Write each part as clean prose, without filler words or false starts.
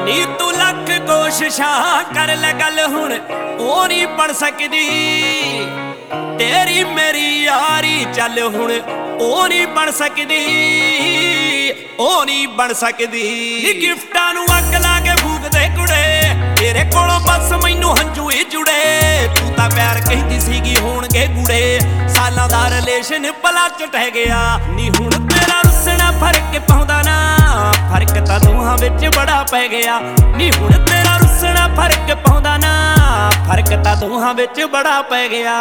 नी तू लख कोशिशां कर ले गल हुण ओ नहीं बन सकदी। तेरी मेरी यारी चल हुण ओ नहीं बन सकदी, ओ नहीं बन सकदी। नी गिफ्टां नूं अग ला के फूक दे कुड़े, तेरे कोलों बस मैनू हंझू ही जुड़े। तू तां प्यार कहंदी सीगी होणगे गुड़े, सालां दा रिलेशन भला च टह गया। नी हुण तेरा रुसना फर्क पाउंदा ना, फर्क तां दोहां विच बड़ा पै गया। नी हुण तेरा रुसना फर्क पाउंदा ना, फर्क तां दोहां विच बड़ा पै गया।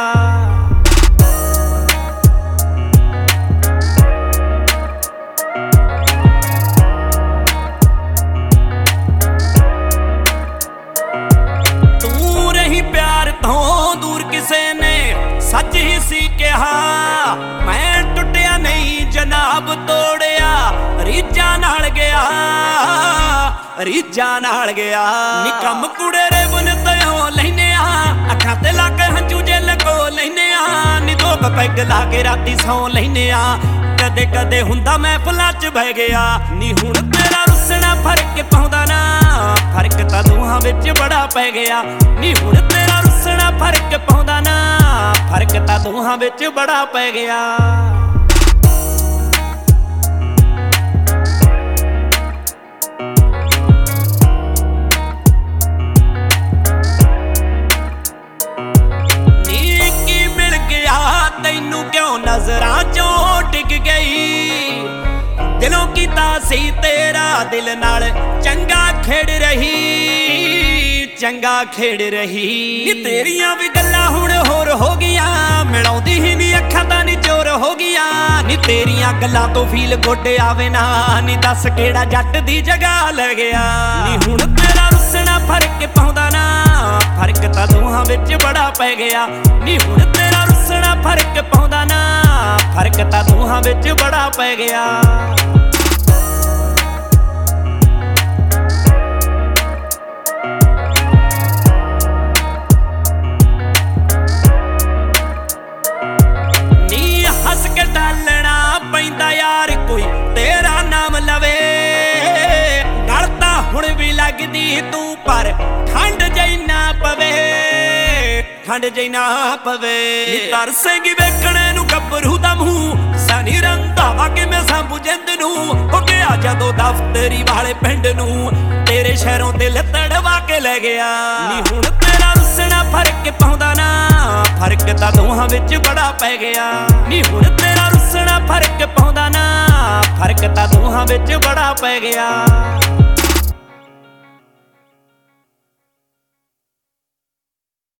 सच ही सी कहा मैं टुटिया नहीं जनाब तोड़िया, रीझां नाल गया, रीझां नाल गया। नी कम कुड़े रे बुन तयो लैने आ, अखां ते ला के हंझू जे लगो लैने आ। नी दो पैग ला के राती सौ लैने आ, कदे कदे हुंदा महफिलां च बह गया। नी हुण तेरा रुसना फर्क पाउंदा ना, फर्क तां दोहां विच बड़ा पै गया। नी हुण तेरा रुसना फर्क पाउंदा ना, फर्क तां दोहां विच बड़ा पै गया। नी की मिल गया तैनू क्यों नजरां चों टिक गई, दिलों कीता सी तेरा दिल नाल चंगा खेड़ रही, चंगा खेड़ रही। नी तेरियां भी गल्लां हुण होर हो गईयां, मिलाउंदी ही नी अखां तां नी चोर हो गईयां। नी तेरियां गल्लां तो फील गुड आवे ना, नी दस केड़ा जट दी जगह ले गया। नी हुण तेरा रुसना फर्क पाउंदा ना, फर्क तां दोहां विच बड़ा पै गया। नी हुण तेरा रुसना फर्क पाउंदा ना, फर्क तां दोहां विच बड़ा पै गया। डालना पैंदा यार कोई तेरा नाम लवे, गल तां हुण भी लगदी तू पर ठंड जई ना पवे, ठंड जई ना पवे। नी तरसेगी वेखणे नूं गब्बरू दा मूंह, सनी रंधावा किवें सांभू जिंद नूं। हो गया जदों दफ्तरी वाले पिंड नूं, तेरे शहरों दिल तड़वा के ले गया। नी हुण तेरा रुसना फर्क पाउंदा ना, फर्क तां दोहां विच बड़ा पै गया। नी हुण तेरा रुसना फर्क पाउंदा ना, फर्क तां दोहां विच बड़ा पै गया।